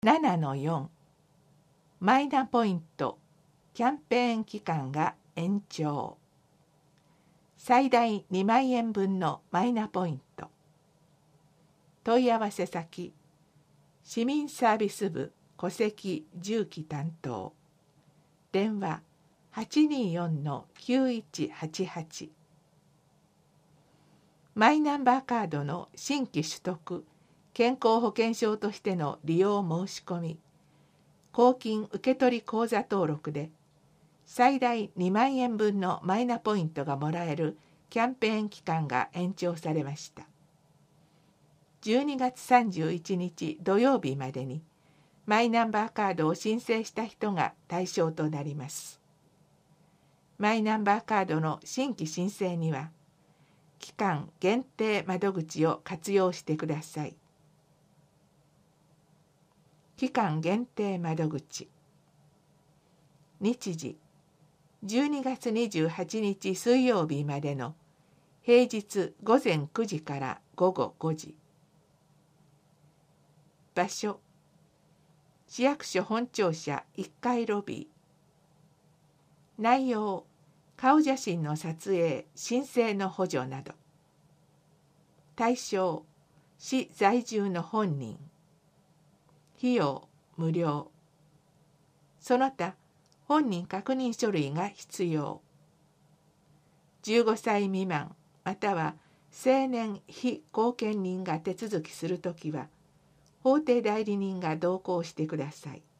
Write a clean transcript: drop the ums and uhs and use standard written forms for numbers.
7-4 マイナポイントキャンペーン期間が延長。最大2万円分のマイナポイント。問い合わせ先市民サービス部戸籍住基担当。電話 824-9188。マイナンバーカードの新規取得健康保険証としての利用申し込み、公金受取口座登録で最大2万円分のマイナポイントがもらえるキャンペーン期間が延長されました。12月31日土曜日までにマイナンバーカードを申請した人が対象となります。マイナンバーカードの新規申請には期間限定窓口を活用してください。期間限定窓口。日時12月28日水曜日までの平日午前9時から午後5時。場所市役所本庁舎1階ロビー。内容顔写真の撮影申請の補助など。対象市在住の本人。費用無料。その他本人確認書類が必要。15歳未満または成年非後見人が手続きするときは法定代理人が同行してください。